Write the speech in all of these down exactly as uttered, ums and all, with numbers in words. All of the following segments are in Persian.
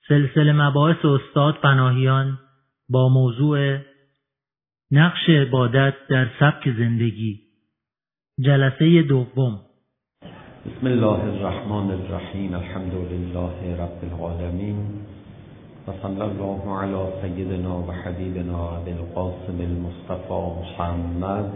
سلسله مباحث استاد پناهیان با موضوع نقش عبادت در سبک زندگی، جلسه دوم. بسم الله الرحمن الرحیم. الحمد لله رب العالمین و صلی الله علی سیدنا و حبیبنا ابی القاسم المصطفى محمد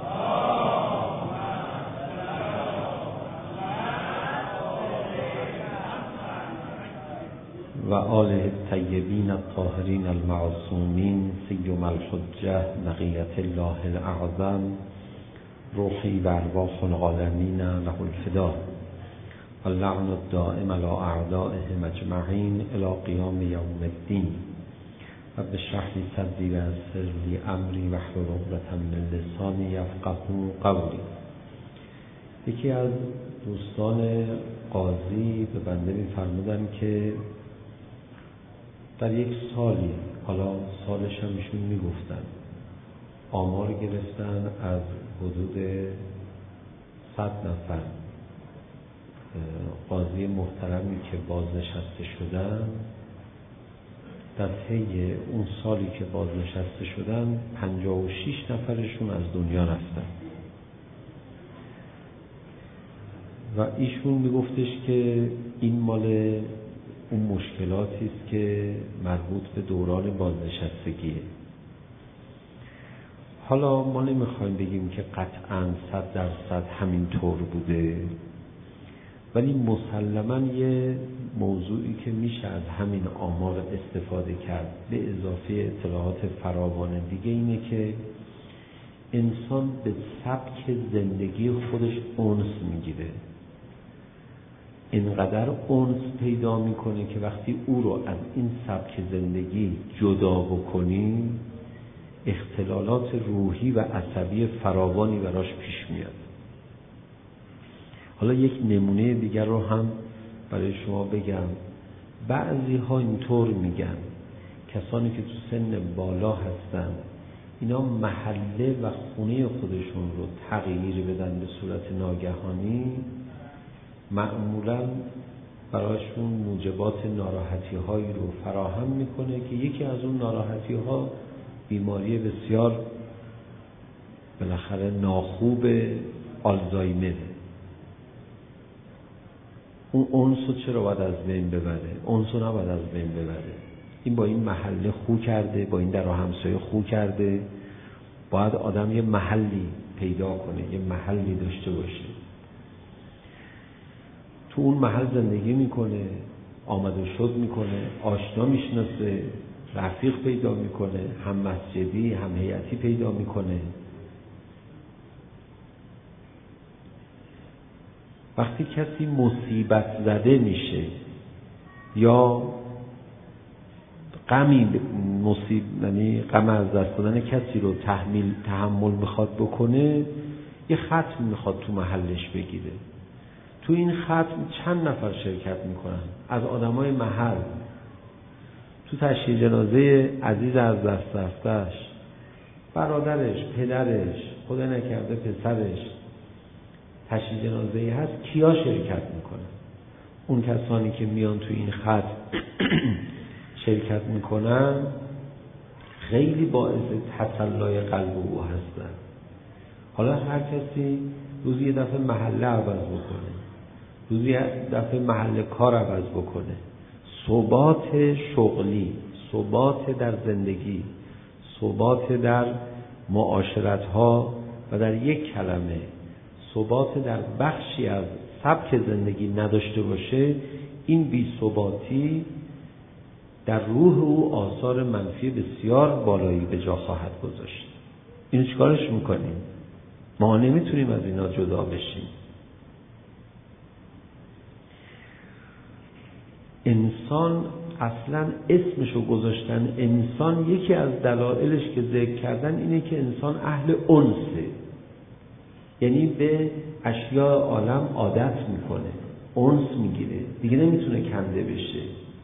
و آله الطیبین الطاهرین المعصومین سیما الحجة بقیة الله الاعظم روحی و ارواح العالمین له الفدا و اللعن الدائم علی اعدائهم اجمعین الی قیام یوم الدین. رب اشرح لی صدری و یسر لی امری واحلل عقدة من لسانی یفقهوا قولی. یکی از دوستان قاضی به بنده می‌فرمودن که در یک سالی، حالا سالش هم ایشون میگفتن، آمار گرفتن از حدود صد نفر قاضی محترمی که بازنشسته شدن، در طی اون سالی که بازنشسته شدن پنجاه و شش نفرشون از دنیا رفتن. و ایشون میگفتش که این مال اون مشکلاتی است که مربوط به دوران بازنشستگیه. حالا ما نمیخوایم بگیم که قطعاً صد درصد همین طور بوده، ولی مسلماً یه موضوعی که میشه از همین آمار استفاده کرد به اضافه اطلاعات فراوان دیگه اینه که انسان به سبک زندگی خودش انس میگیره. اینقدر انس پیدا میکنه که وقتی او رو از این سبک زندگی جدا بکنی اختلالات روحی و عصبی فراوانی براش پیش میاد. حالا یک نمونه دیگر رو هم برای شما بگم. بعضی ها اینطور میگن، کسانی که تو سن بالا هستن، اینا محله و خونه خودشون رو تغییر بدن به صورت ناگهانی، معمولاً برایشون موجبات ناراحتی هایی رو فراهم میکنه که یکی از اون ناراحتی ها بیماری بسیار بالاخره ناخوب آلزایمره. اون اونسو چرا باید از بین ببره؟ اونسو نباید از بین ببره. این با این محله خو کرده، با این در و همسایه خو کرده. باید آدم یه محلی پیدا کنه، یه محلی داشته باشه، تو اون محل زندگی میکنه، آمد و شد میکنه، آشنا میشناسه، رفیق پیدا میکنه، هم مسجدی هم هیئتی پیدا میکنه. وقتی کسی مصیبت زده میشه یا غمی مصیب یعنی غم از دست دادن کسی رو تحمیل تحمل میخواد بکنه، یه ختم میخواد تو محلش بگیره. تو این ختم چند نفر شرکت میکنن از آدمای محل؟ تو تشییع جنازه عزیز از دست رفته‌اش، برادرش، پدرش، خدا نکرده پسرش تشییع جنازه‌ای هست، کیا شرکت میکنن؟ اون کسانی که میان تو این ختم شرکت میکنن خیلی باعث تسلای قلب او هستن. حالا هر کسی روزی یه دفعه محله عوض بکنه، روزی یه دفعه محل کار عوض بکنه، ثبات شغلی، ثبات در زندگی، ثبات در معاشرت‌ها و در یک کلمه ثبات در بخشی از سبک زندگی نداشته باشه، این بی‌ثباتی در روح او آثار منفی بسیار بالایی به جا خواهد گذاشت. اینو چیکارش میکنیم؟ ما نمیتونیم از اینا جدا بشیم. انسان اصلا اسمشو گذاشتن انسان، یکی از دلایلش که ذکر کردن اینه که انسان اهل انسه، یعنی به اشیاء عالم عادت میکنه، انس میگیره، دیگه نمیتونه کنده بشه.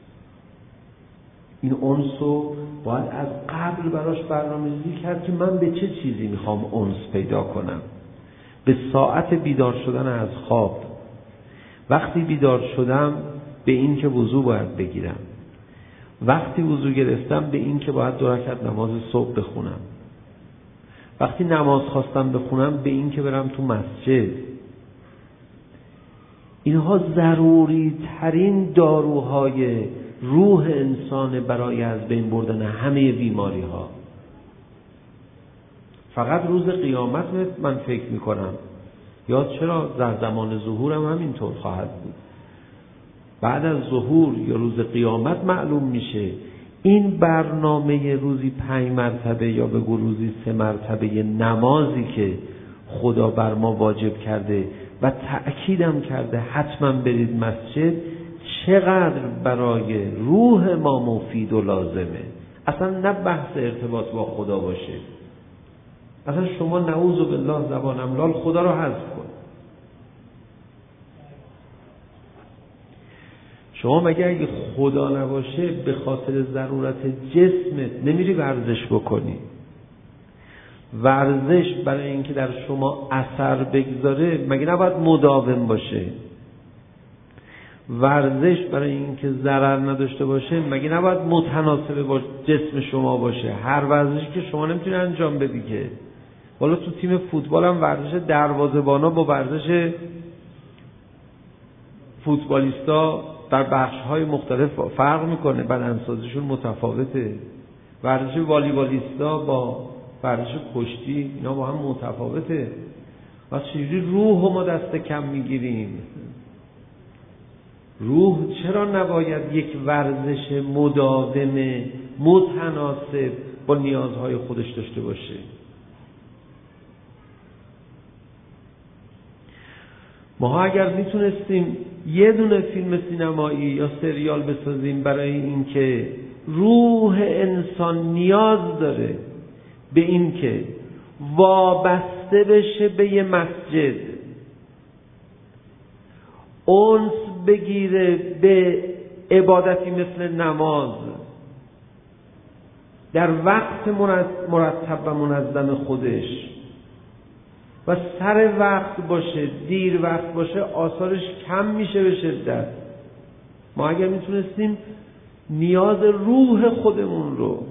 این انسو باید از قبل براش برنامه‌ریزی کرد که من به چه چیزی میخوام انس پیدا کنم. به ساعت بیدار شدن از خواب، وقتی بیدار شدم به این که وضو باید بگیرم، وقتی وضو گرفتم به این که باید دو رکعت نماز صبح بخونم، وقتی نماز خواستم بخونم به این که برم تو مسجد. اینها ضروری ترین داروهای روح انسان برای از بین بردن همه بیماری ها. فقط روز قیامت من فکر میکنم، یا چرا در زمان ظهورم همینطور خواهد بود. بعد از ظهور یا روز قیامت معلوم میشه این برنامه روزی پنج مرتبه یا بگو روزی سه مرتبه نمازی که خدا بر ما واجب کرده و تأکیدم کرده حتما برید مسجد، چقدر برای روح ما مفید و لازمه. اصلا نه بحث ارتباط با خدا باشه، اصلا شما نعوذ بالله زبانم لال خدا رو حذف کن. شما مگه اگه خدا نباشه به خاطر ضرورت جسمت نمیری ورزش بکنی؟ ورزش برای اینکه در شما اثر بگذاره مگه نباید مداوم باشه؟ ورزش برای اینکه ضرر نداشته باشه مگه نباید متناسب با جسم شما باشه؟ هر ورزشی که شما نمیتونی انجام بدی که. والا تو تیم فوتبال هم ورزش دروازه‌بانا با ورزش فوتبالیستا در بخش‌های مختلف فرق میکنه، بدنسازیشون متفاوته. ورزش والیبالیستا با ورزش کشتی اینا با هم متفاوته. و چجوری روح ما دست کم میگیریم؟ روح چرا نباید یک ورزش مداوم متناسب با نیازهای خودش داشته باشه؟ ما اگر میتونستیم یه دونه فیلم سینمایی یا سریال بسازیم برای اینکه روح انسان نیاز داره به این که وابسته بشه به یه مسجد، انس بگیره به عبادتی مثل نماز، در وقت مرتب و منظم خودش و سر وقت باشه دیر وقت باشه، آثارش کم میشه به شدت. ما اگر میتونستیم نیاز روح خودمون رو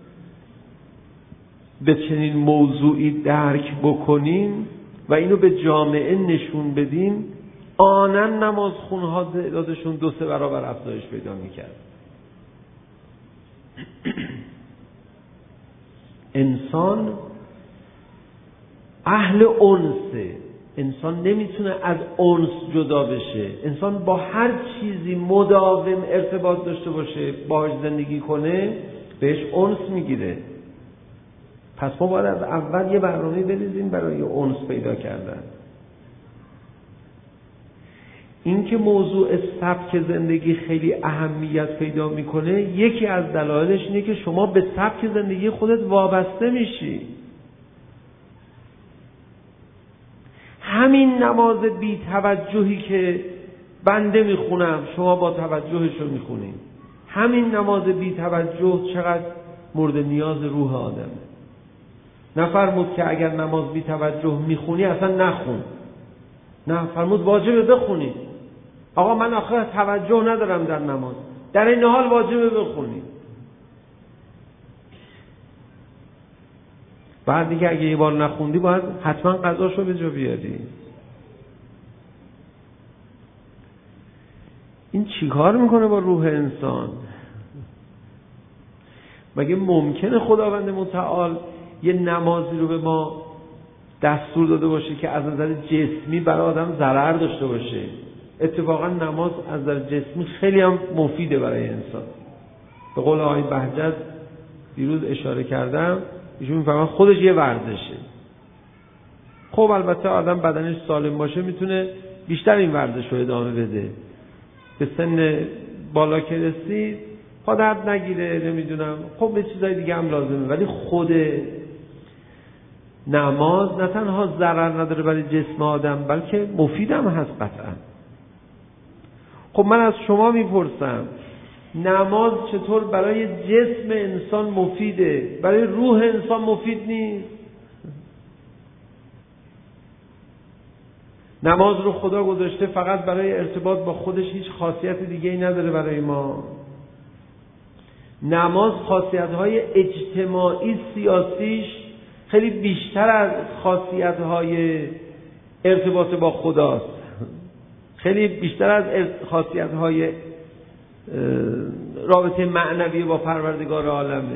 به چنین موضوعی درک بکنیم و اینو به جامعه نشون بدیم، آنن نمازخونها تعدادشون دو سه برابر افزایش پیدا میکرد. انسان اهل انسه، انسان نمیتونه از انس جدا بشه. انسان با هر چیزی مداوم ارتباط داشته باشه، باهاش زندگی کنه، بهش انس میگیره. پس ما باید از اول یه برنامه بریزیم برای انس پیدا کردن. این که موضوع سبک زندگی خیلی اهمیت پیدا میکنه، یکی از دلایلش اینه که شما به سبک زندگی خودت وابسته میشی. همین نماز بی توجهی که بنده میخونم شما با توجهش رو میخونیم، همین نماز بی توجه چقدر مورد نیاز روح آدمه. نفرمود که اگر نماز بی توجه میخونی اصلا نخون، نه فرمود واجبه بخونی. آقا من آخه توجه ندارم در نماز، در این حال واجبه بخونی. بعد دیگه اگه یه بار نخوندی باید حتما قضاشو به جا بیاری. این چی کار میکنه با روح انسان؟ مگه ممکنه خداوند متعال یه نمازی رو به ما دستور داده باشه که از نظر جسمی برای آدم ضرر داشته باشه؟ اتفاقا نماز از نظر جسمی خیلی هم مفیده برای انسان. به قول آقای بهجت دیروز اشاره کردم، ایشون میفهمن خودش یه ورزشه. خب البته آدم بدنش سالم باشه میتونه بیشتر این ورزش رو ادامه بده. به سن بالا که رسید پا درد نگیره، نمیدونم، خب به چیزای دیگه هم لازمه، ولی خود نماز نه تنها ضرر نداره برای جسم آدم بلکه مفید هم هست قطعا. خب من از شما میپرسم نماز چطور برای جسم انسان مفیده، برای روح انسان مفید نیست؟ نماز رو خدا گذاشته فقط برای ارتباط با خودش، هیچ خاصیت دیگه ای نداره برای ما. نماز خاصیت‌های اجتماعی سیاسیش خیلی بیشتر از خاصیت‌های ارتباط با خداست، خیلی بیشتر از خاصیت‌های رابطه معنوی با پروردگار عالمه.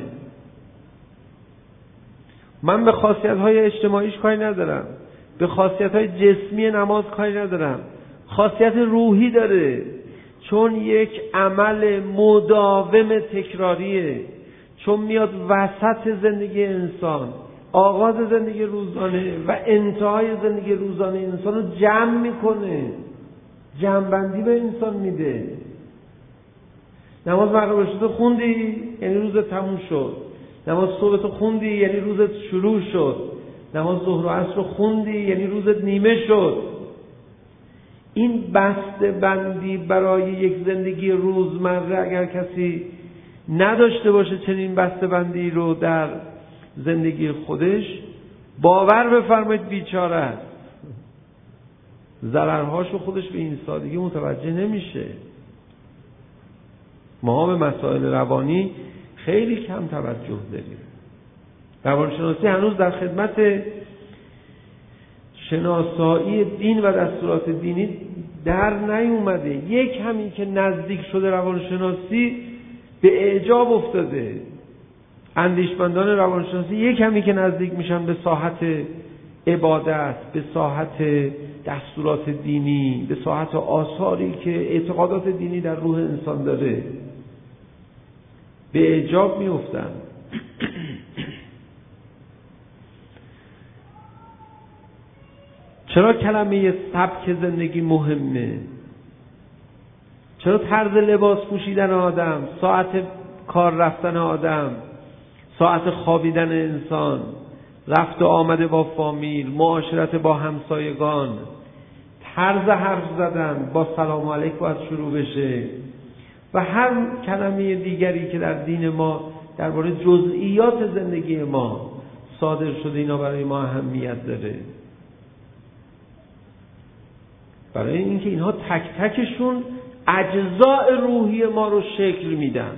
من به خاصیت‌های اجتماعیش کاری ندارم، به خاصیت‌های جسمی نماز کاری ندارم، خاصیت روحی داره، چون یک عمل مداوم تکراریه، چون میاد وسط زندگی انسان، آغاز زندگی روزانه و انتهای زندگی روزانه انسان رو جمع میکنه، جمع‌بندی به انسان میده. نماز مغرب شد خوندی یعنی روزت تموم شد، نماز صبح تو خوندی یعنی روزت شروع شد، نماز ظهر و عصر رو خوندی یعنی روزت نیمه شد. این بسته بندی برای یک زندگی روزمره اگر کسی نداشته باشه چنین بسته بندی رو در زندگی خودش، باور بفرمایید بیچاره است، ضررهاشو خودش به این سادگی متوجه نمیشه. ما به مسائل روانی خیلی کم توجه داریم. روانشناسی هنوز در خدمت شناسایی دین و دستورات دینی در نیومده. یک همین که نزدیک شده روانشناسی به اعجاب افتاده. اندیشمندان روانشناسی یک همین که نزدیک میشن به ساحت عبادت، به ساحت دستورات دینی، به ساحت آثاری که اعتقادات دینی در روح انسان داره، به اعجاب میافتن. چرا کلمه سبک زندگی مهمه؟ چرا طرز لباس پوشیدن آدم، ساعت کار رفتن آدم، ساعت خوابیدن انسان، رفت و آمده با فامیل، معاشرت با همسایگان، طرز حرف زدن با سلام علیک باید شروع بشه و هر کلمه دیگری که در دین ما درباره جزئیات زندگی ما صادر شده، اینا برای ما اهمیت داره. برای اینکه اینها تک تکشون اجزاء روحی ما رو شکل میدن.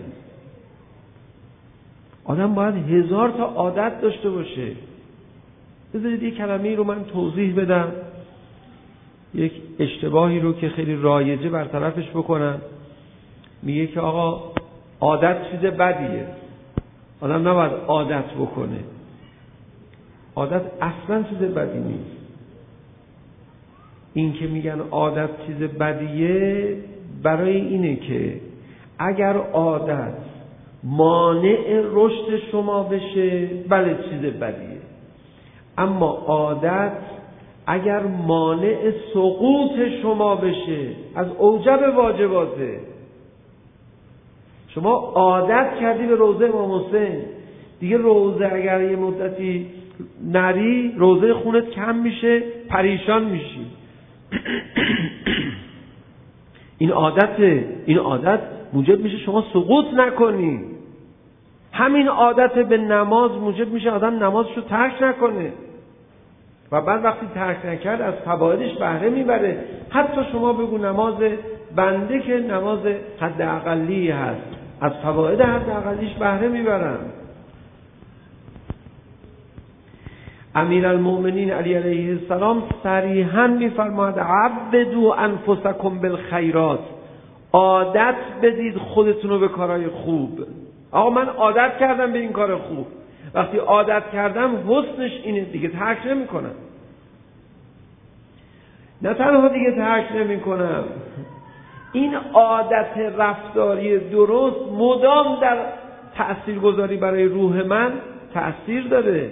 آدم باید هزار تا عادت داشته باشه. بذارید یک کلمه‌ای رو من توضیح بدم، یک اشتباهی رو که خیلی رایجه برطرفش بکنم. میگه که آقا عادت چیز بدیه، آدم نباید عادت بکنه. عادت اصلا چیز بدی نیست. این که میگن عادت چیز بدیه برای اینه که اگر عادت مانع رشد شما بشه، بله چیز بدیه، اما عادت اگر مانع سقوط شما بشه از اوجب واجباته. شما عادت کردی به روضه امام حسین، دیگه روضه اگر یه مدتی نری روضه خونت کم میشه، پریشان میشی. این عادت این عادت موجب میشه شما سقوط نکنی. همین عادت به نماز موجب میشه آدم نمازشو ترک نکنه و بعد وقتی ترک نکرد از فوایدش بهره میبره. حتی شما بگو نماز بنده که نماز حد اقلی هست، از فواید حد اقلیش بهره میبرن. امیرالمؤمنین علی علیه السلام صریحاً میفرماید عبدوا انفسکم بالخیرات، عادت بدید خودتون رو به کارهای خوب. آقا من عادت کردم به این کار خوب، وقتی عادت کردم حسنش اینه دیگه ترک نمی کنم. نه تنها دیگه ترک نمی کنم، این عادت رفتاری درست مدام در تأثیرگذاری برای روح من تأثیر داره.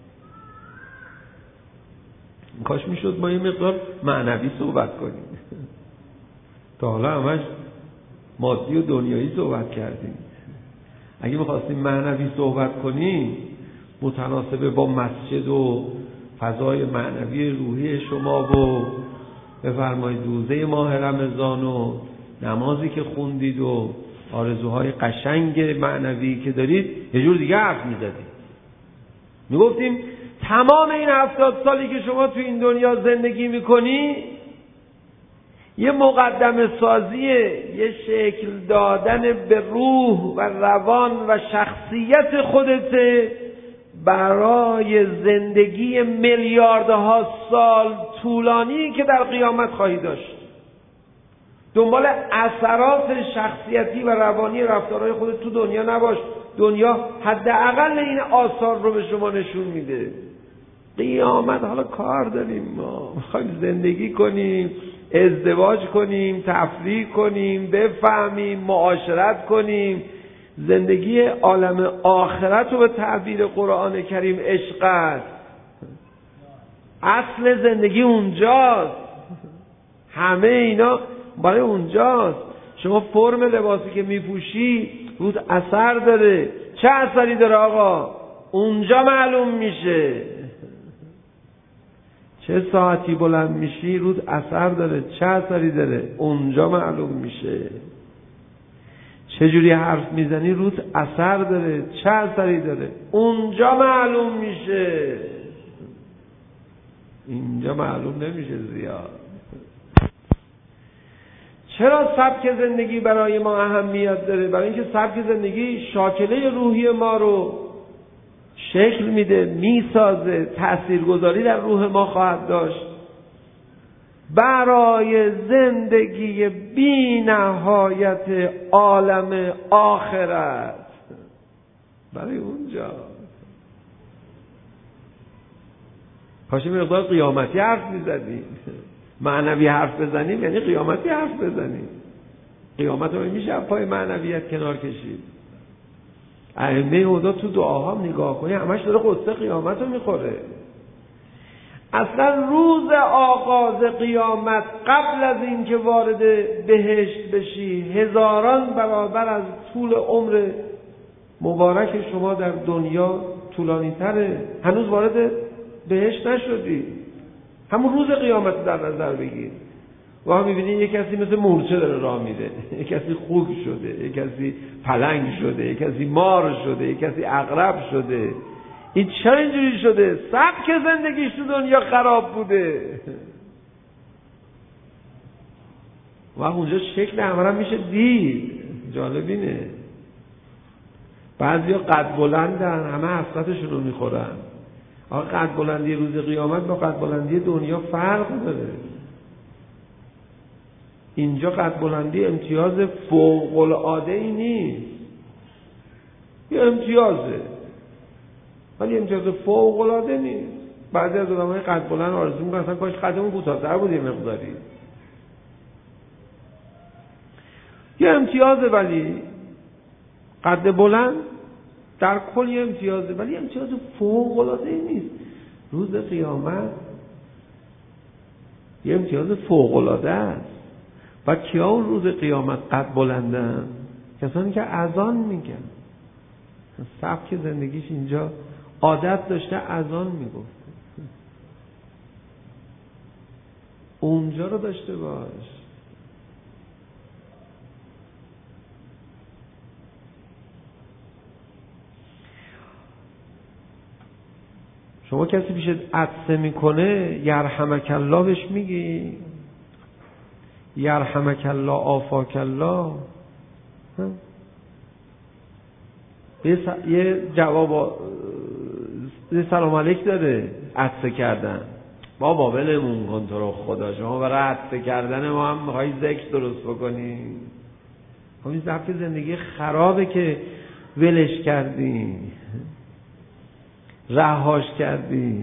کاش میشد ما یه مقدار معنوی صحبت کنیم. تا حالا همش مادی و دنیایی صحبت کردیم. اگه میخواستیم معنوی صحبت کنیم متناسب با مسجد و فضای معنوی روحی شما و بفرمایید روزه ماه رمضان و نمازی که خوندید و آرزوهای قشنگ معنوی که دارید، یه جور دیگه حرف میزدیم. میگفتیم تمام این هفتاد سالی که شما تو این دنیا زندگی میکنی یه مقدمه سازیه، یه شکل دادن به روح و روان و شخصیت خودته برای زندگی میلیاردها سال طولانی که در قیامت خواهی داشت. دنبال اثرات شخصیتی و روانی رفتارهای خودت تو دنیا نباش. دنیا حداقل این آثار رو به شما نشون میده. قیامت حالا کار داریم، ما میخوایم زندگی کنیم، ازدواج کنیم، تفریح کنیم، بفهمیم، معاشرت کنیم. زندگی عالم آخرت رو به تعبیر قرآن کریم عشق است. اصل زندگی اونجاست. همه اینا برای اونجاست. شما فرم لباسی که میپوشی رود اثر داره. چه اثری داره آقا؟ اونجا معلوم میشه. چه ساعتی بلند میشی رود اثر داره. چه اثری داره؟ اونجا معلوم میشه. چه جوری حرف میزنی رود اثر داره. چه اثری داره؟ اونجا معلوم میشه. اینجا معلوم نمیشه زیاد. چرا سبک زندگی برای ما اهمیت داره؟ برای اینکه سبک زندگی شاکله روحی ما رو شکل میده، میسازه، تاثیرگذاری در روح ما خواهد داشت برای زندگی بی نهایت عالم آخرت. برای اونجا کاش مقدار قیامتی حرف میزدیم. معنوی حرف بزنیم یعنی قیامتی حرف بزنیم. قیامت رو میشه پای معنویت کنار کشید. ائمه هدا تو دعاها نگاه کنی همش داره قصه قیامت رو میخوره. اصلا روز آغاز قیامت قبل از اینکه وارد بهشت بشی هزاران برابر از طول عمر مبارک شما در دنیا طولانی تره. هنوز وارد بهشت نشدی. همون روز قیامت در نظر بگیر. و هم میبینی یک کسی مثل مورچه داره راه میره، یک کسی خوک شده، یک کسی پلنگ شده، یک کسی مار شده، یک کسی عقرب شده. این چرا اینجوری شده؟ سبک زندگیش تو دنیا خراب بوده. و اونجا شکل همه میشه دید. جالب اینه بعضیا قد بلندن، همه حسرتشون رو میخورن. آقا قد بلندی روز قیامت با قد بلندی دنیا فرق داره. اینجا قد بلندی امتیاز فوق العاده ای نیست، یه امتیازه ولی امتیاز فوق العاده نیست. بعضی از آدمای قد بلند آرزو میکنن اصلا کاش قدمون کوتاه‌تر بود یه مقداری. یه امتیازه ولی قد بلند در کل یه امتیازه ولی امتیاز فوق العاده ای نیست. روز قیامت یه امتیاز فوق العاده است. و کیا اون روز قیامت قد بلندن؟ کسانی که اذان میگن. سبک زندگیش اینجا عادت داشته اذان میگفت. اونجا رو داشته باش. شما کسی پیش عطسه میکنه یرحمک الله بهش میگی؟ یرحمک الله آفاک الله. یه جواب یه سلام علیک داره عطسه کردن. بابا ولمون کن تو رو خدا، شما برای عطسه کردن ما هم میخوایی ذکر درست بکنی؟ خب این سبک زندگی خرابه که ولش کردی، رهاش کردی.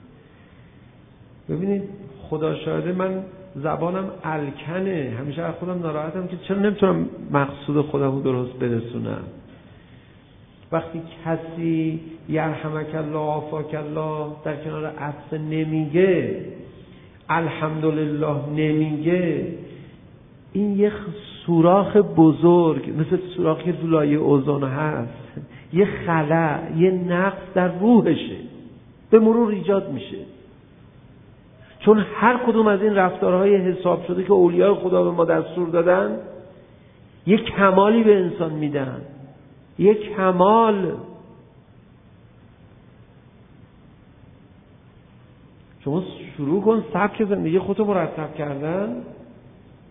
ببینید خدا شاهده من زبانم الکنه، همیشه از خودم ناراحتم که چرا نمیتونم مقصود خودم رو درست برسونم. وقتی کسی یرحمک الله آفاک الله در کنار عطسه نمیگه، الحمدلله نمیگه، این یه سوراخ بزرگ مثل سوراخی که تو لایه اوزون هست، یه خلأ، یه نقص در روحشه به مرور ایجاد میشه. چون هر کدوم از این رفتارهای حساب شده که اولیای خدا به ما دستور دادن یک کمالی به انسان میدن، یک کمال. شما شروع کن سبک زندگی خودتو مرتب کردن.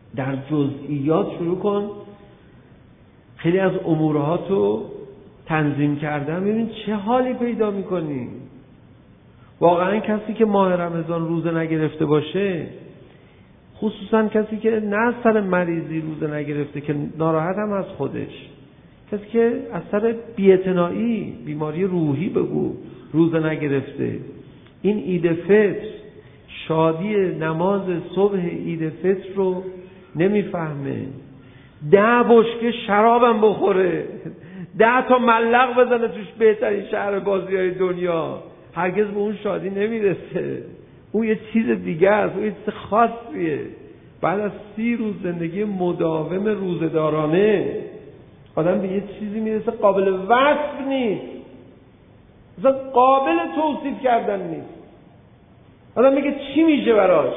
در جزئیات شروع کن خیلی از امورهاتو تنظیم کردن، ببین چه حالی پیدا میکنی. واقعا کسی که ماه رمضان روزه نگرفته باشه، خصوصا کسی که نه از سر مریضی روزه نگرفته که ناراحت هم از خودش، کسی که از سر بی‌اعتنایی، بیماری روحی بگو روزه نگرفته، این عید فطر، شادی نماز صبح عید فطر رو نمیفهمه. ده بشکه شرابم بخوره، ده تا ملق بزنه توش بهترین شهر بازی های دنیا، هرگز به اون شادی نمیرسه. اون یه چیز دیگه است، اون یه چیز خاصیه. بعد از سی روز زندگی مداوم روزدارانه آدم به یه چیزی میرسه قابل وصف نیست، اصلا قابل توصیف کردن نیست. آدم میگه چی میشه براش.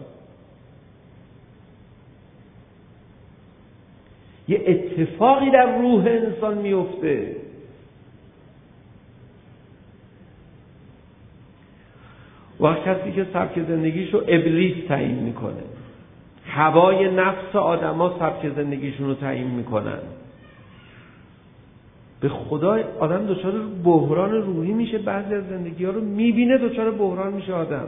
یه اتفاقی در روح انسان میفته. و کسی که سبک زندگیشو ابلیس تعیین میکنه، هوای نفس آدما سبک زندگیشون رو تعیین میکنن، به خدا آدم دچار بحران روحی میشه. بعضی از زندگی ها رو میبینه دچار بحران میشه آدم.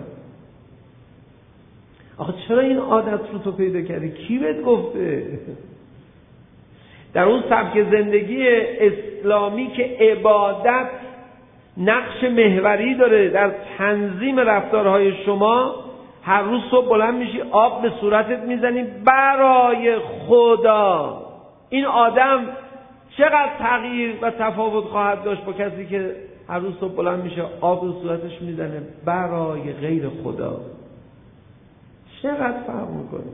آخه چرا این عادت رو تو پیدا کردی؟ کی بهت گفته؟ در اون سبک زندگی اسلامی که عبادت نقش محوری داره در تنظیم رفتارهای شما، هر روز صبح بلند میشی آب به صورتت میزنی برای خدا، این آدم چقدر تغییر و تفاوت خواهد داشت با کسی که هر روز صبح بلند میشه آب به صورتش میزنه برای غیر خدا؟ چقدر فرق میکنه.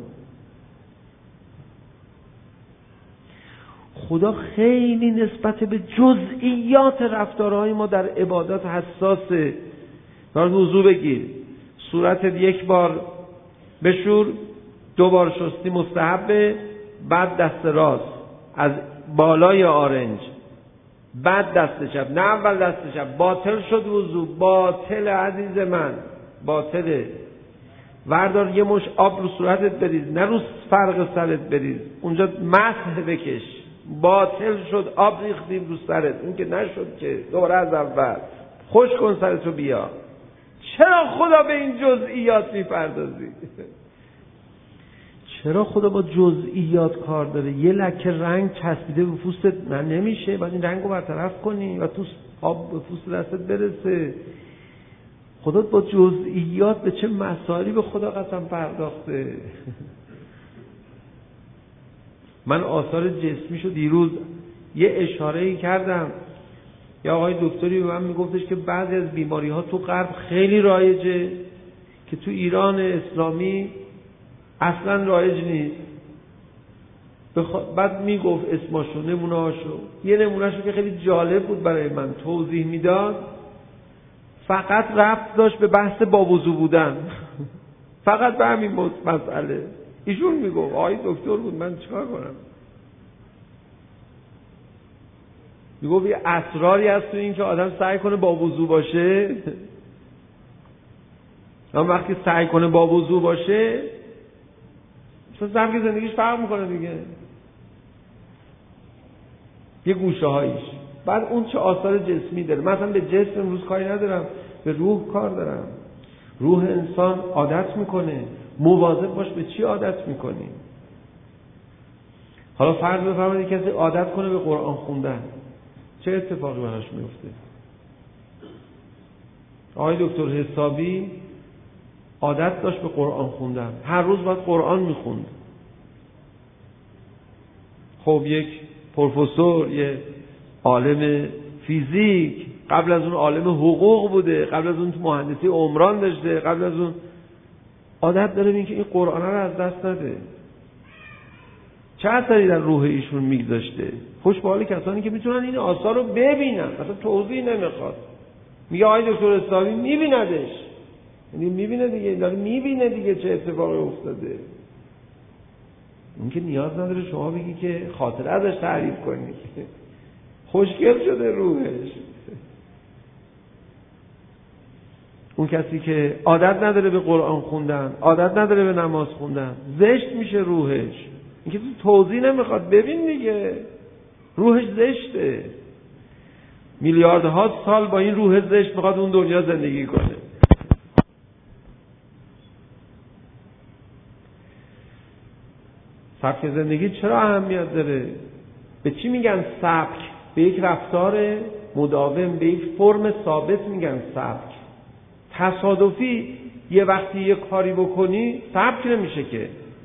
خدا خیلی نسبت به جزئیات رفتارهای ما در عبادات حساسه. باید وضو بگیر، صورتت یک بار بشور، دو بار شستی مستحبه، بعد دست راست از بالای آرنج، بعد دست چپ، نه اول دست چپ. باطل شد وضو، باطل عزیز من، باطله. وردار یه مش آب رو صورتت بریز، نه رو فرق سرت بریز، اونجا مسح بکش. باطل شد، آب ریختیم رو سرت، اون که نشد که، دوباره از اول خوش کن سرتو بیا. چرا خدا به این جزئیات میپردازی؟ چرا خدا با جزئیات کار داره؟ یه لکه رنگ چسبیده به پوستت، نه نمیشه، باید این رنگ رو برطرف کنی و تو آب به پوست دستت برسه. خدا با جزئیات به چه مسائلی به خدا قسم پرداخته. من آثار جسمیشو دیروز یه اشاره‌ای کردم، یا آقای دکتری به من میگفتش که بعضی از بیماری ها تو غرب خیلی رایجه که تو ایران اسلامی اصلا رایج نیست. بخ... بعد میگفت اسماشو، نمونه‌هاشو. یه نمونه‌شو که خیلی جالب بود برای من توضیح میداد، فقط ربط داشت به بحث با وضو بودن. فقط به همین مسئله. ایشون میگفت، آقای دکتر بود، من چیکار کنم؟ میگفت یه اسراری هست تو این که آدم سعی کنه با وضو باشه. اما وقتی سعی کنه با وضو باشه، مثلا سبک زندگیش فرق میکنه دیگه، یه گوشه هاییش. بعد اون چه آثار جسمی داره. مثلا به جسم امروز کاری ندارم، به روح کار دارم. روح انسان عادت میکنه، مواظب باش به چی عادت میکنی. حالا فرض بفرمایید کسی عادت کنه به قرآن خوندن، چه اتفاقی براش میفته؟ آقای دکتر حسابی عادت داشت به قرآن خوندن، هر روز باید قرآن میخوند. خب یک پروفسور، یه عالم فیزیک، قبل از اون عالم حقوق بوده، قبل از اون تو مهندسی عمران داشته، قبل از اون عادت داره این که این قرآن رو از دست نده. چه اثری در روح ایشون میگذاشته؟ خوش به حال کسانی که میتونن این آثار رو ببینن. مثلا توضیح نمیخواد، میگه آقای دکتر اسلامی میبیندش، یعنی میبینه دیگه، داره میبینه دیگه چه اتفاقی افتاده. این که نیاز نداره شما بگی که خاطره ازش تعریف کنی. خوشگل شده روحش. اون کسی که عادت نداره به قرآن خوندن، عادت نداره به نماز خوندن، زشت میشه روحش. اینکه تو توضیح نمیخواد، ببین دیگه روحش زشته. میلیاردها سال با این روح زشت میخواد اون دنیا زندگی کنه. سبک زندگی چرا اهمیت داره؟ به چی میگن سبک؟ به یک رفتار مداوم، به یک فرم ثابت میگن سبک. تصادفی یه وقتی یه کاری بکنی سبک نمیشه که.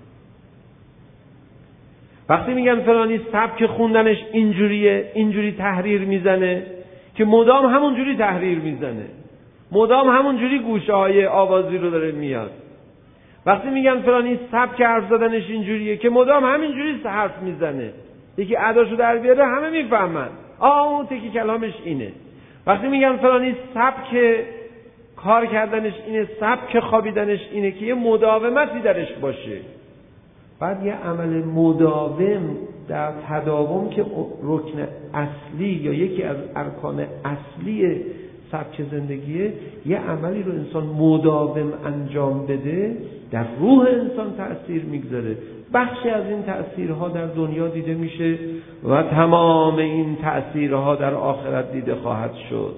وقتی میگن فلانی سبک خوندنش اینجوریه، اینجوری تحریر میزنه، که مدام همونجوری تحریر میزنه، مدام همونجوری گوشه های آوازی رو داره میاد. وقتی میگن فلانی سبک حرف زدنش اینجوریه، که مدام همینجوری حرف میزنه، یکی اداشو در بیاره همه میفهمن آه اون تکی کلامش اینه. وقتی میگن فلانی سبک کار کردنش اینه، سبک خوابیدنش اینه، که یه مداومتی درش باشه. بعد یه عمل مداوم در تداوم که رکن اصلی یا یکی از ارکان اصلی سبک زندگیه، یه عملی رو انسان مداوم انجام بده در روح انسان تأثیر میگذاره. بخشی از این تأثیرها در دنیا دیده میشه و تمام این تأثیرها در آخرت دیده خواهد شد.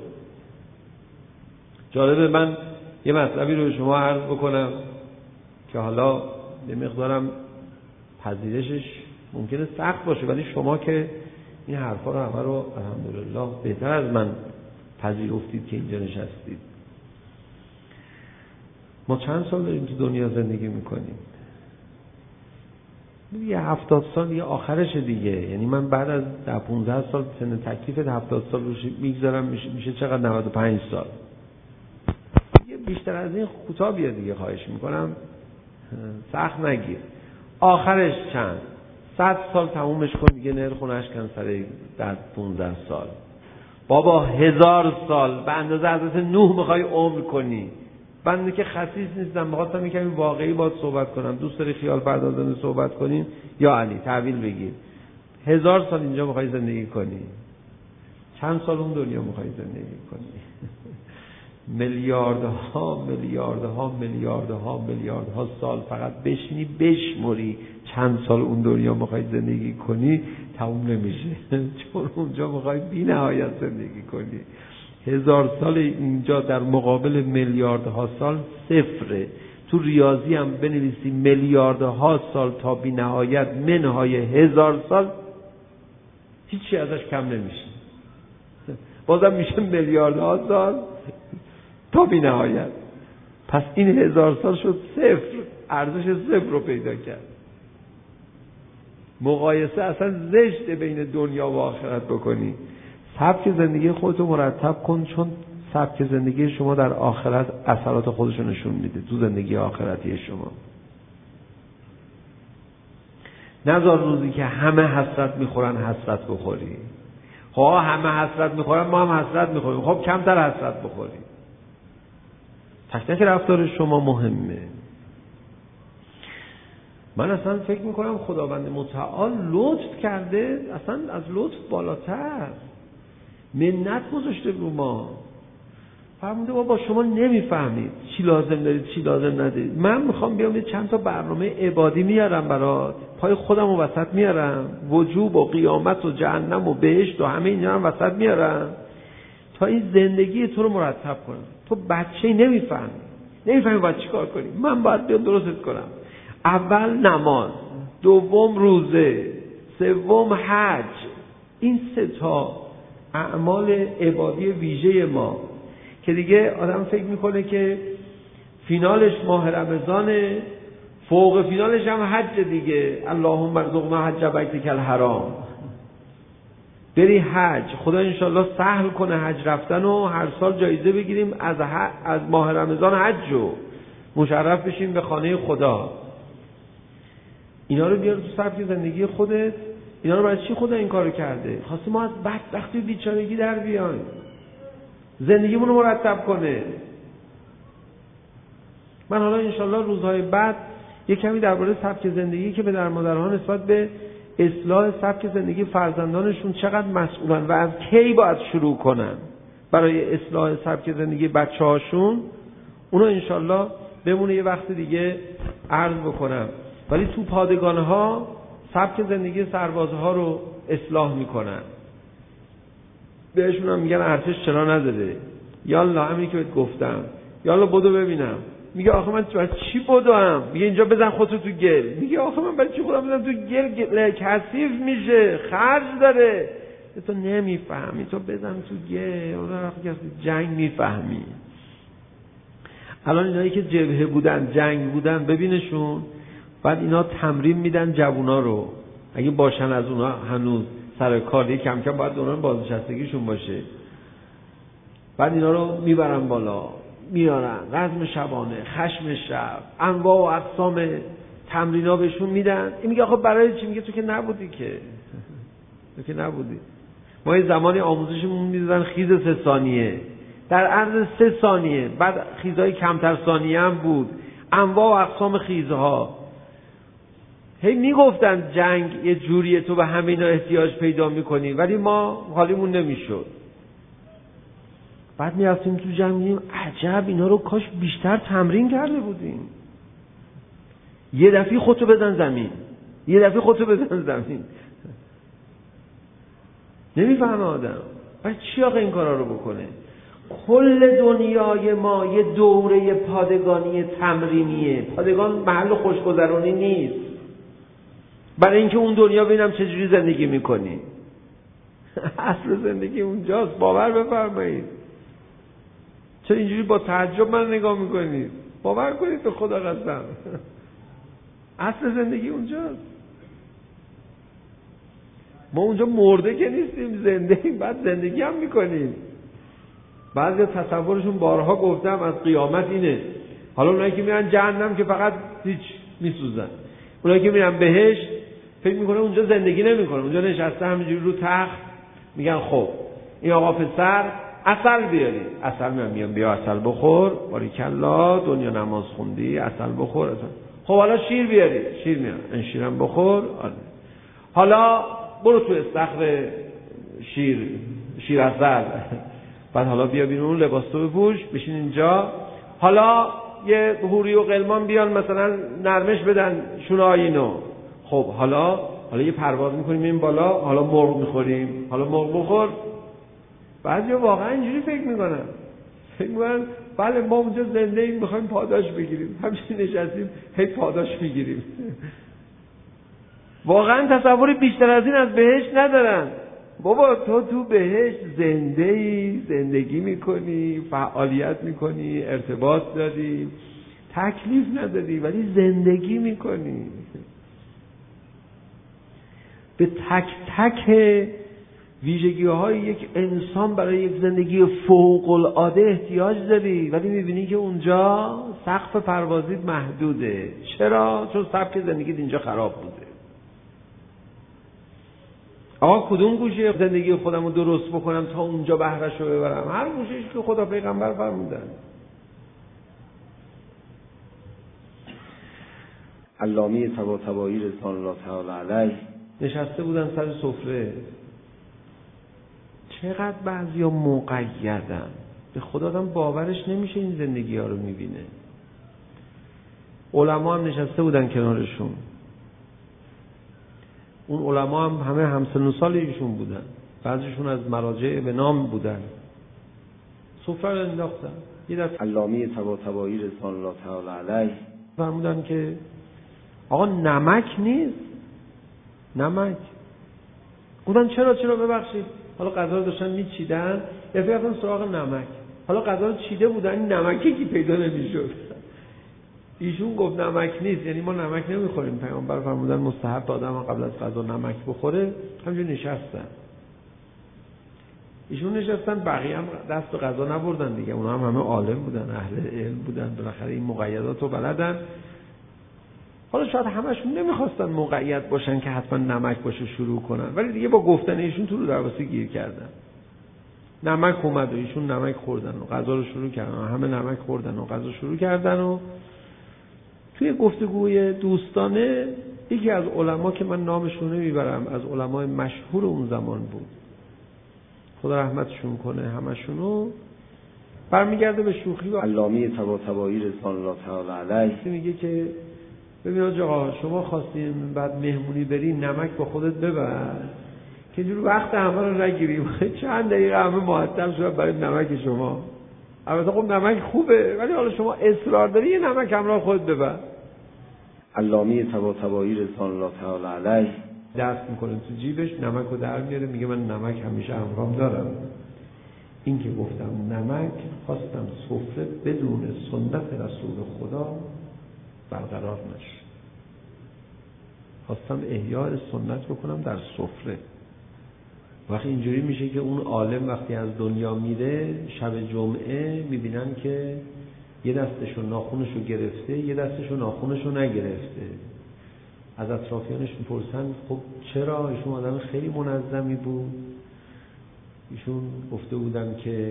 جالبه من یه مطلبی رو شما عرض بکنم که حالا یه مقدارم پذیرشش ممکنه سخت باشه، ولی شما که این حرفا رو همه رو الحمدلله بهتر از من پذیرفتید که اینجا نشستید. ما چند سال داریم تو دنیا زندگی میکنیم؟ یه هفتاد سال یه آخرش دیگه. یعنی من بعد از ده پونزده سال سن تکلیف هفتاد سال روش میگذارم، میشه, میشه چقدر؟ نود و پنج سال. یه بیشتر از این کوتاه بیا دیگه، خواهش میکنم سخت نگیر. آخرش چند؟ صد سال تمومش کن دیگه، نر خونش کن سر در پونزده سال. بابا هزار سال به اندازه حضرت نوح میخوای عمر کنی. بنده که خسیس نیستم، میخواستم یه کمی واقعی باید صحبت کنم. دوست داری خیال پردازانه صحبت کنیم یا علی تحویل بگیر؟ هزار سال اینجا میخوای زندگی کنی، چند سال اون دنیا میخوای زندگی کنی؟ میلیاردها میلیاردها میلیاردها میلیاردها سال فقط بشینی بشموری چند سال اون دنیا میخوای زندگی کنی، تموم نمیشه. چون اونجا میخوای بی نهایت زندگی کنی. هزار سال اینجا در مقابل میلیاردها سال صفره. تو ریاضی هم بنویسی میلیاردها سال تا بی نهایت منهای هزار سال، هیچی ازش کم نمیشه، بازم میشه میلیاردها سال تا بی نهایت. پس این هزار سال شد صفر، ارزش صفر رو پیدا کرد. مقایسه اصلا زشته بین دنیا و آخرت بکنی. سبک زندگی خودتو مرتب کن، چون سبک زندگی شما در آخرت اثرات خودشو نشون میده تو زندگی آخرتی شما. نذار روزی که همه حسرت میخورن حسرت بخوری. خب همه حسرت میخورن، ما هم حسرت میخوریم، خب کمتر حسرت بخوریم. تک تک رفتار شما مهمه. من اصلا فکر میکنم خداوند متعال لطف کرده، اصلا از لطف بالاتر منت گذاشته رو ما. فرموده با شما نمیفهمید چی لازم دارید چی لازم ندارید. من میخوام بیام یه چند تا برنامه عبادی میارم برات، پای خودم رو وسط میارم، وجوب و قیامت و جهنم و بهشت و همه اینا هم وسط میارم تا این زندگی تو رو مرتب کنم. تو بچه‌ای نمیفهمی نمیفهمی باید چی کار کنی. من باید بیام درستت کنم. اول نماز، دوم روزه، سوم حج. این سه تا اعمال عبادی ویژه ما که دیگه آدم فکر میکنه که فینالش ماه رمضانه، فوق فینالش هم حج دیگه. اللهم ارزقنا حج بیتک الحرام. بری حج، خدا انشالله سهل کنه حج رفتن و هر سال جایزه بگیریم از از ماه رمضان حج رو مشرف بشیم به خانه خدا. اینا رو بیار تو سبک زندگی خودت. اینا رو برای چی خدا این کارو کرده؟ خواسته ما از بدبختی و بیچارگی در بیایم، زندگیمون رو مرتب کنه. من حالا انشالله روزهای بعد یه کمی درباره سبک زندگی که به در مادرها نسبت به اصلاح سبک زندگی فرزندانشون چقدر مسئولن و از کی باید شروع کنن برای اصلاح سبک زندگی بچه‌هاشون، اونو انشالله بمونه یه وقت دیگه عرض بکنم. ولی تو پادگانها سبک زندگی سربازها رو اصلاح میکنن. بهشون هم میگن ارتش چرا نداره، یالا همین که بهت گفتم، یالا بدو ببینم. میگه آخه من چی بدوام؟ میگه اینجا بزن خودتو تو گل. میگه آخه من برای چی خودم بزنم تو گل؟ گل کثیف میشه، خرج داره. تو نمیفهمی، تو بزن تو گل. اون وقتی جنگ میفهمی. الان اینایی که جبهه بودن، جنگ بودن، ببینشون. بعد اینا تمرین میدن جوونا رو، اگه باشن از اونا هنوز سر کاری، کم کم باید دوران بازنشستگیشون باشه. بعد اینا رو میبرن بالا، میارن رزم شبانه، خشم شب، انواع و اقسام تمرینا بهشون میدن. این میگه آخه برای چی؟ میگه تو که نبودی که تو که نبودی. ما یه زمانی آموزشمون میدادن خیز سه ثانیه، در عرض سه ثانیه، بعد خیزهای کمتر ثانیه هم بود، انواع و اقسام خیزها. هی میگفتن جنگ یه جوریه، تو به همه اینا احتیاج پیدا میکنی، ولی ما حالیمون نمیشد. بعد میرفتیم تو جنگ میگیم عجب اینا رو کاش بیشتر تمرین کرده بودیم. یه دفعه خودتو بزن زمین، یه دفعه خودتو بزن زمین. نمیفهمه آدم بعد چی آقا این کارا رو بکنه. کل دنیای ما یه دوره پادگانی تمرینیه. پادگان محل خوشگذرانی نیست، برای اینکه اون دنیا ببینم چجوری زندگی میکنی. اصل زندگی اونجاست. باور بفرمایید. چرا اینجوری با تعجب من نگاه میکنید؟ باور کنید به خدا قسم. اصل زندگی اونجاست. ما اونجا مرده که نیستیم، زنده ایم، بعد زندگی هم میکنیم. بعضی تصورشون بارها گفتم از قیامت اینه. حالا اونایی که میرن جهنم که فقط هیچ میسوزن، اونایی که میرن بهشت فکر میکنه اونجا زندگی نمیکنه، اونجا نشسته همینجوری رو تخت، میگن خب این آقا پسر عسل بیاری، عسل میام میام بیا عسل بخور، باریکلا دنیا نماز خوندی، عسل بخور. عسل. خب حالا شیر بیاری، شیر میام، این شیرم بخور. آره. حالا برو تو استخر شیر شیر عسل. بعد حالا بیا بیرون، لباس تو بپوش، بشین اینجا. حالا یه حوری و غلمان بیان مثلا نرمش بدن شونه اینو. خب حالا حالا یه پرواز میکنیم این بالا، حالا مرغ میخوریم، حالا مرغ بخور. بعضیا واقعا اینجوری فکر میکنن، فکر میکنن بله ما اونجا زنده ایم میخوایم پاداش بگیریم، همچنین نشستیم هی پاداش میگیریم. واقعا تصور بیشتر از این از بهشت ندارن. بابا تو تو بهشت زنده ای، زندگی میکنی، فعالیت میکنی، ارتباط داری، تکلیف نداری، ولی زندگی میکنی. به تک تک ویژگی های یک انسان برای یک زندگی فوق العاده احتیاج داری، ولی میبینی که اونجا سقف پروازیت محدوده. چرا؟ چون سبک زندگیت اینجا خراب بوده. آقا کدوم گوشه زندگی خودم رو درست بکنم تا اونجا بهرش رو ببرم؟ هر گوشهش که خدا پیغمبر فرمودن. علامه طباطبایی رضوان الله تعالی علیه نشسته بودن سر سفره. چقدر بعضیا مقیدن، به خدا آدم باورش نمیشه این زندگی ها رو میبینه. علما هم نشسته بودن کنارشون. اون علما هم همه همسن و سال ایشون بودن، بعضیشون از مراجع به نام بودن. سفره رو انداختن. یه دفعه علامه طباطبایی رضوان الله تعالی علیه فرمودن که آقا نمک نیست، نمک. گفتن چرا چرا ببخشید. حالا غذا رو داشتن میچیدن، یه دفعه رفتن سراغ نمک. حالا غذا رو چیده بودن، این نمکی که پیدا نمیشد. ایشون گفت نمک نیست، یعنی ما نمک نمیخوریم. پیامبر فرمودن مستحب آدم قبل از غذا نمک بخوره. همینجوری نشستن. ایشون نشستن، بقیه هم دست به غذا نبردن دیگه. اونا هم همه عالم بودن، اهل علم بودن، بالاخره این مقیدات رو بلدن. حالا شاید همشون نمیخواستن مقید باشن که حتما نمک باشه شروع کنن، ولی دیگه با گفتن ایشون تو رو درواسی گیر کردن. نمک اومد و ایشون نمک خوردن و غذا رو شروع کردن و همه نمک خوردن و غذا شروع کردن. و توی گفتگوی دوستانه یکی از علما که من نامشون نمیبرم، از علمای مشهور اون زمان بود، خدا رحمتشون کنه همشونو، برمیگرده به شوخی و علامه طباطبایی رضوان الله تعالی علیه میگه که ببین آقا شما خواستین بعد مهمونی بری نمک با خودت ببر که جور وقت همه رو نگیریم. چند دقیقه همه معطل شدن برای نمک شما. البته خب نمک خوبه ولی حالا شما اصرار داری یه نمک همراه خودت ببر. علامه طباطبایی رضوان الله تعالی علیه دست میکنه تو جیبش نمک رو در میاره میگه من نمک همیشه همراهم دارم. این که گفتم نمک خواستم سفره بدون سنت رسول خدا برقرار نشه. خواستم احیاء سنت بکنم در سفره. وقتی اینجوری میشه که اون عالم وقتی از دنیا میره شب جمعه میبینن که یه دستشو ناخونشو گرفته یه دستشو ناخونشو نگرفته. از اطرافیانش میپرسن خب چرا؟ ایشون آدم خیلی منظمی بود. ایشون گفته بودن که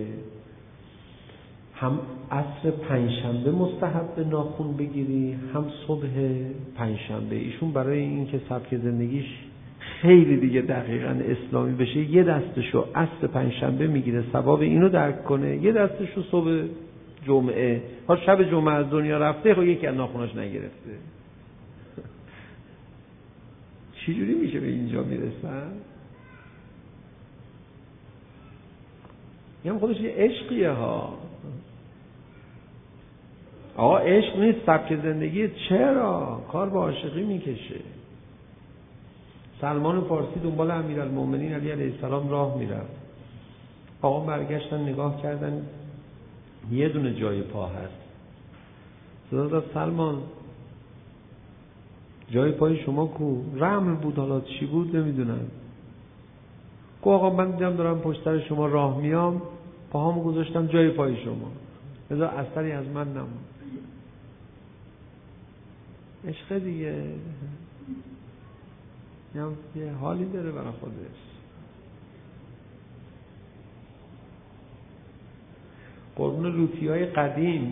هم عصر پنجشنبه مستحب ناخون بگیری هم صبح پنجشنبه. ایشون برای این که سبک زندگیش خیلی دیگه دقیقاً اسلامی بشه یه دستشو عصر پنجشنبه میگیره ثواب اینو درک کنه یه دستشو صبح جمعه. ها شب جمعه از دنیا رفته خب یکی از ناخوناش نگرفته. چجوری میشه به اینجا میرسن؟ یعنی خودش یه عشقیه ها. آقا عشق نیست سبک زندگی. چرا؟ کار با عاشقی میکشه. سلمان فارسی دنبال امیرالمومنین علی علیه السلام راه میرفت. آقا برگشتن نگاه کردن یه دونه جای پا هست. صدا داد سلمان جای پای شما کو؟ رمل بود حالا چی بود نمیدونم. گفت آقا من دیدم دارم پشت سر شما راه میام پاهامو گذاشتم جای پای شما لذا اثری از من نموند. عشق دیگه یه حالی داره برای خودش. قربون لوطیای قدیم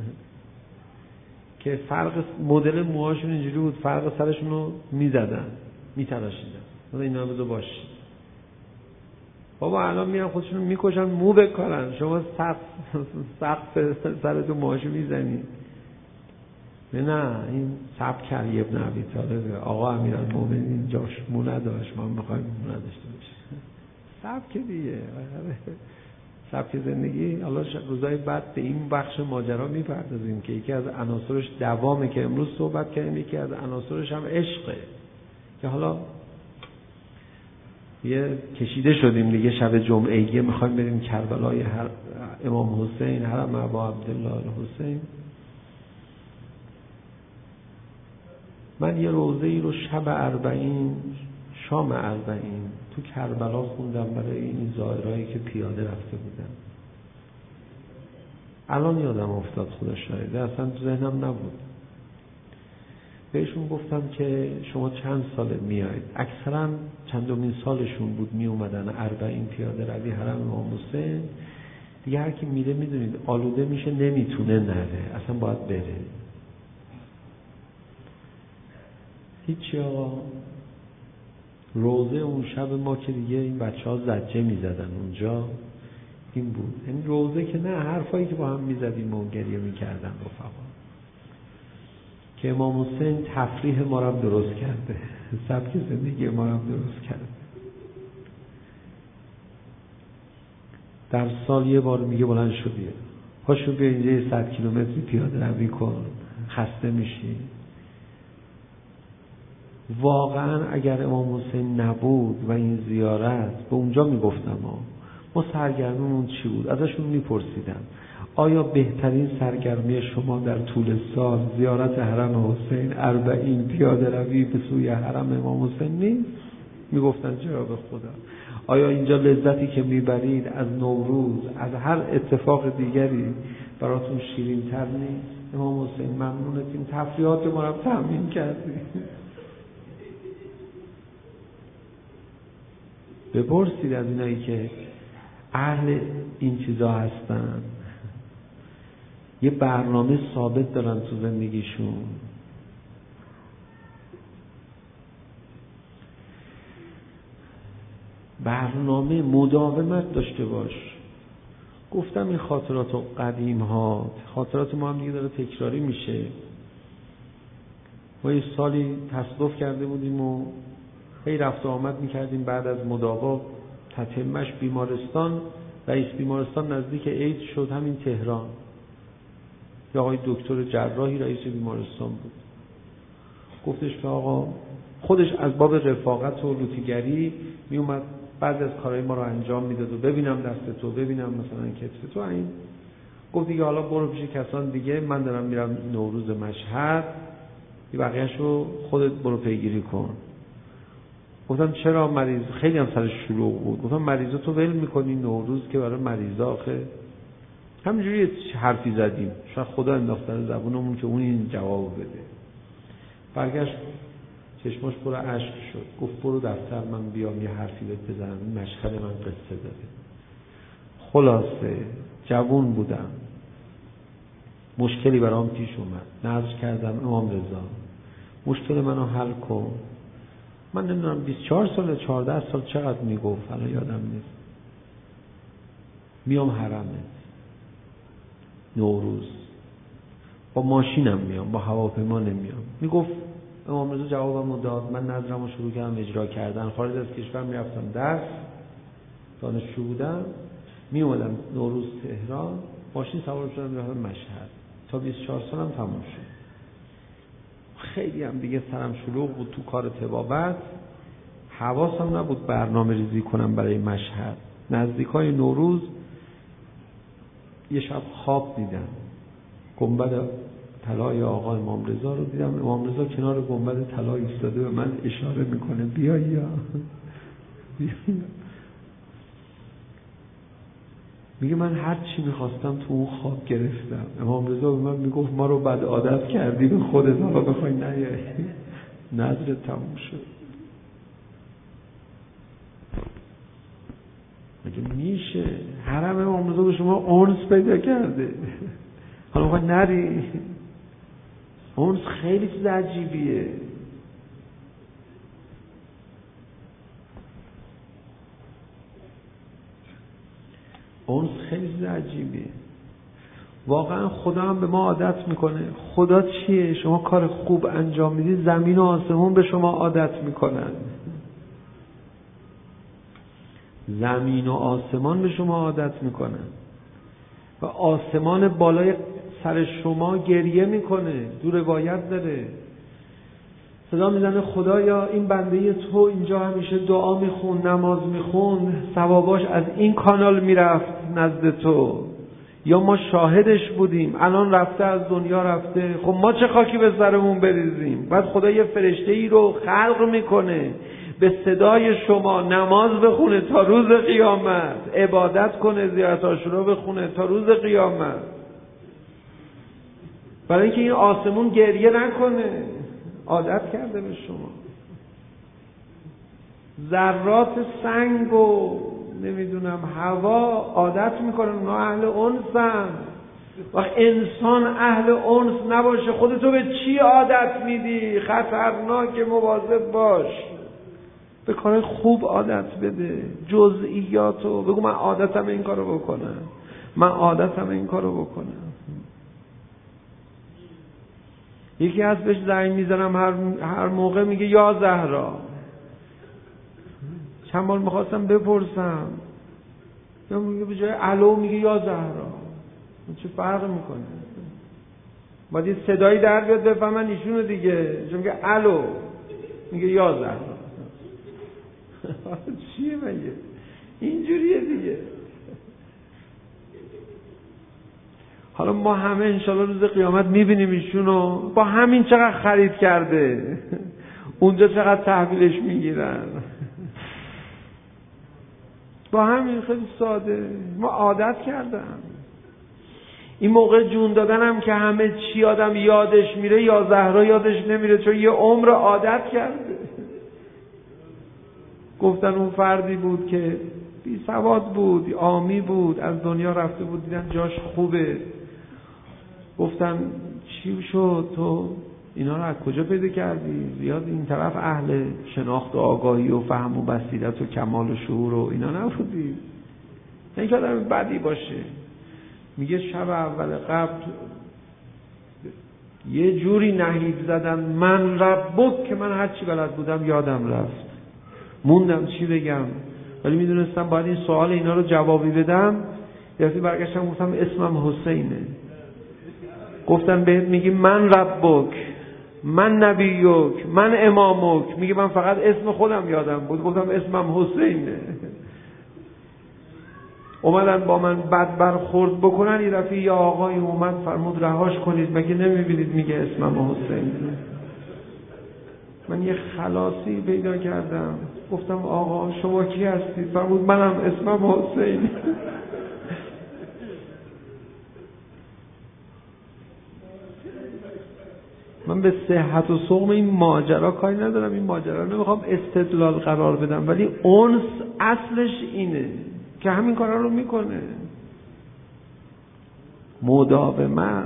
که فرق مدل موهاشون اینجوری بود فرق سرشون رو میزدن میتراشیدن. مثلا اینا بذار باشه بابا الان میان خودشون میکشن مو بکارن شما سقف سقف سرتون موهاشو میزنی. نه این سبک علی ابن ابی طالب آقا امیرالمومنین جاش مو نداشت ما میخوایم مو نداشته باشه. سبک دیگه سبک زندگی. حالا روزای بعد به این بخش ماجرا میپردازیم که یکی از عناصرش دوامه که امروز صحبت کردیم یکی از عناصرش هم عشقه که حالا یه کشیده شدیم دیگه شب جمعه میخوایم بریم کربلای هر امام حسین حرم ابا عبدالله الحسین. من یه روزه ای رو شب اربعین شام اربعین تو کربلا خوندم برای این زائرایی که پیاده رفته بودن. الان یادم افتاد خدا شاهده اصلا تو ذهنم نبود. بهشون گفتم که شما چند ساله میایید؟ اکثرا چندمین سالشون بود می اومدن اربعین پیاده روی حرم امام حسین. دیگه هر کی میره میدونید آلوده میشه نمیتونه نره اصلا باید بره. هیچی آقا روزه اون شب ما که دیگه این بچه ها زجه میزدن اونجا این بود. این روزه که نه حرفایی که با هم میزدیم و گریه میکردن رفقا که امام حسین تفریح ما رو هم درست کرده سبک زندگی ما رو هم درست کرده. در سال یه بار میگه بلند شو بیا پاشو بیا اینجا یه صد کیلومتری پیاده روی کن خسته میشی. واقعا اگر امام حسین نبود و این زیارت به اونجا میگفتم ما ما سرگرمیمون چی بود؟ ازشون میپرسیدم آیا بهترین سرگرمی شما در طول سال زیارت حرم حسین اربعین پیاده روی به سوی حرم امام حسین نیست؟ میگفتن چرا به خدا. آیا اینجا لذتی که میبرید از نوروز از هر اتفاق دیگری براتون شیرین تر نیست؟ امام حسین ممنونتیم تفریحات ما رو تامین کردید. بپرسید از اینایی که اهل این چیزا هستن یه برنامه ثابت دارن تو زندگیشون. برنامه مداومت داشته باش. گفتم این خاطرات و قدیم ها، خاطرات ما هم دیگه داره تکراری میشه. ما یه سالی تصادف کرده بودیم و هی رفت و آمد میکردیم. بعد از مداوا تتمش بیمارستان، رئیس بیمارستان نزدیک عید شد، همین تهران. یه آقای دکتر جراحی رئیس بیمارستان بود. گفتش که آقا، خودش از باب رفاقت و لوتیگری می اومد بعضی از کارهای ما رو انجام میداد و ببینم دست تو، ببینم مثلا کتف تو. این گفت دیگه حالا برو پیش کسان دیگه، من دارم میرم نوروز مشهد، یه بقیه‌شو خودت برو پیگیری کن. گفتم چرا؟ مریض خیلی هم سرش شلوغ بود. گفتم مریضا تو ول میکنی نوروز که برای مریضا آخه؟ همینجوری حرفی زدیم، شاید خدا انداختن زبونمون که اون این جواب بده. برگشت چشماش پر اشک شد، گفت برو دفتر، من بیام یه حرفی بهت بزنم، این مشهد من قصه داره. خلاصه جوون بودم، مشکلی برام پیش اومد، نذر کردم امام رضا مشکل منو حل کن. من نمیدونم بیست و چهار سال چهارده سال چقدر میگفت، الان یادم نیست. میام حرمت نوروز، با ماشینم میام، با هواپیما نمیام. میگفت امام رضا جوابمو داد، من نظرمو شروع کردم اجرا کردن. خارج از کشور میرفتم درس، دانشجو بودم، میومدم نوروز تهران، ماشین سوار شدم میرفتم مشهد. تا بیست و چهار سالم تموم شد. خیلی هم دیگه سرم شلوغ بود تو کار طبابت، حواسم نبود برنامه ریزی کنم برای مشهد. نزدیکای نوروز یه شب خواب دیدم، گنبد طلای آقا امام رضا رو دیدم. امام رضا کنار گنبد طلا ایستاده به من اشاره میکنه بیا یا بیا. میگه من هر چی میخواستم تو اون خواب گرفتم. امام رضا به من میگفت ما رو بد عادت کردی به خودت، حالا بخوای نیایی. نظر تموم شد. میگه میشه حرم امام رضا به شما انس پیدا کرده، حالا میخوای نری؟ انس خیلی چیز عجیبیه. انس خیلی چیز عجیبیه. واقعا خدا هم به ما عادت میکنه. خدا چیه؟ شما کار خوب انجام میدید، زمین و آسمون به شما عادت میکنن. زمین و آسمان به شما عادت میکنن و آسمان بالای سر شما گریه میکنه. دو روایت داره، صدا میزنه خدایا این بنده تو اینجا همیشه دعا میخون، نماز میخون، ثواباش از این کانال میرفت نزد تو، یا ما شاهدش بودیم، الان رفته، از دنیا رفته، خب ما چه خاکی به سرمون بریزیم؟ بعد خدا یه فرشته ای رو خلق میکنه به صدای شما نماز بخونه تا روز قیامت، عبادت کنه، زیارت عاشورا بخونه تا روز قیامت، برای اینکه این آسمون گریه نکنه. عادت کرده به شما. ذرات سنگ و نمیدونم هوا عادت میکنن، اونا اهل انسن. و انسان اهل انس نباشه، خودتو به چی عادت میدی؟ خطرناک، مواظب باش. به کار خوب عادت بده، جزئیاتو بگو من عادتم این کارو بکنم، من عادتم این کارو بکنم. یکی هست بهش زنگ میزنم هر هر موقع میگه یا زهرا. چند بار میخواستم بپرسم، یا میگه به جای الو میگه یا زهرا. چه فرق میکنه؟ باید یه صدایی در بیاد بفهمن ایشونو دیگه. چون میگه الو میگه یا زهرا. چیه مگه؟ اینجوریه دیگه. حالا ما همه انشالله روز قیامت میبینیم ایشونو با همین چقدر خرید کرده، اونجا چقدر تحویلش میگیرن، با همین خیلی ساده. ما عادت کردم. این موقع جون دادنم که همه چی آدم یادش میره، یا زهرا یادش نمیره، چون یه عمر عادت کرده. گفتن اون فردی بود که بی سواد بود، عامی بود، از دنیا رفته بود، دیدن جاش خوبه. گفتن چی شد تو اینا رو از کجا پیدا کردی؟ زیاد این طرف اهل شناخت و آگاهی و فهم و بصیرت و کمال و شعور و اینا نبودی؟ نه اینکه آدم بدی باشه. میگه شب اول قبل یه جوری نهیب زدن من ربک که من هر چی بلد بودم یادم رفت، موندم چی بگم، ولی میدونستم باید این سوال اینا رو جوابی بدم. یعنی برگشتم گفتم اسمم حسینه. گفتن بهت میگی من ربک، من نبیک، من امامک. میگه من فقط اسم خودم یادم بود. گفتم اسمم حسینه. اومدن با من بد برخورد بکنن. یه دفعه یه آقای اومد فرمود رهاش کنید، مگه نمیبینید میگه اسمم حسینه. من یه خلاصی پیدا کردم. گفتم آقا شما کی هستید؟ فرمود منم اسمم حسینه. من به صحت و سقم این ماجرا کاری ندارم، این ماجرا رو نمیخوام استدلال قرار بدم، ولی انس اصلش اینه که همین کارا رو میکنه. مداومت.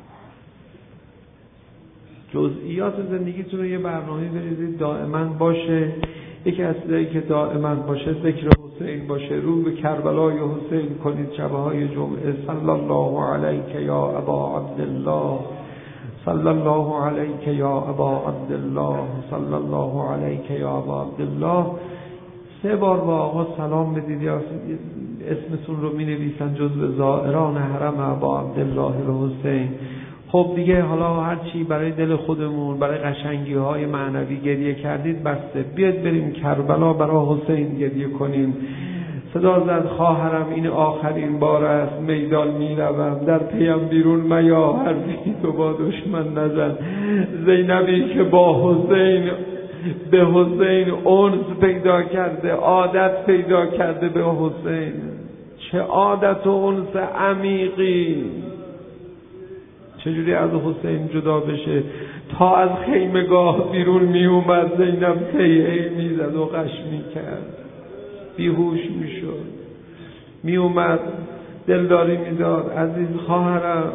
جزئیات زندگیتون رو یه برنامه بریزید دائما باشه. یکی از چیزایی که دائما باشه ذکر حسین باشه. رو به کربلای حسین کنید شبهای جمعه. صلی الله علیک یا ابا عبدالله، صلی الله علیک یا ابا عبدالله، صلی الله علیک یا ابا عبدالله. سه بار با آقا سلام بدید یا اسمتون رو می نویسن جزو زائران حرم ابا عبدالله حسین. خب دیگه حالا هر چی برای دل خودمون، برای قشنگی های معنوی گریه کردید بسته. بیاد بریم کربلا برای حسین گریه کنیم. صدا زد خواهرم این آخرین بار است، میدان می روم، در پیم بیرون میا حرفی تو با دشمن نزن. زینبی که با حسین به حسین انس پیدا کرده، عادت پیدا کرده به حسین. چه عادت و انس عمیقی. چجوری از حسین جدا بشه؟ تا از خیمگاه بیرون می اومد زینب تیهی می زد و غش می کرد، بیهوش می شد، می اومد دلداری می داد. عزیز خواهرم.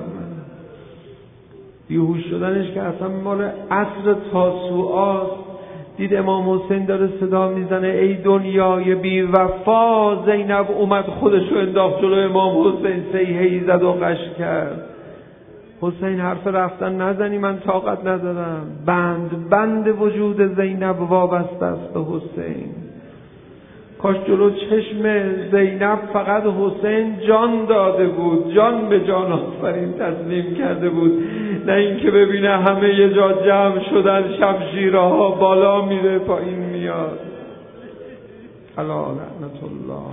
بیهوش شدنش که اصلا مال عصر تاسوعاست. دید امام حسین داره صدا میزنه ای دنیای بی وفا. زینب اومد خودشو انداخت جلو امام حسین، سیحی زد و غش کرد. حسین حرف رفتن نزنی، من طاقت ندارم. بند بند وجود زینب وابسته است به حسین. کاش جلو چشم زینب فقط حسین جان داده بود، جان به جان آفرین تسلیم کرده بود، نه اینکه ببینه همه یه جا جمع شدن، شمشیره ها بالا میره پایین میاد. الا لعنت الله.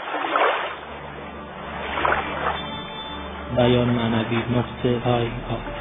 بیان معنوی نقطه آی آی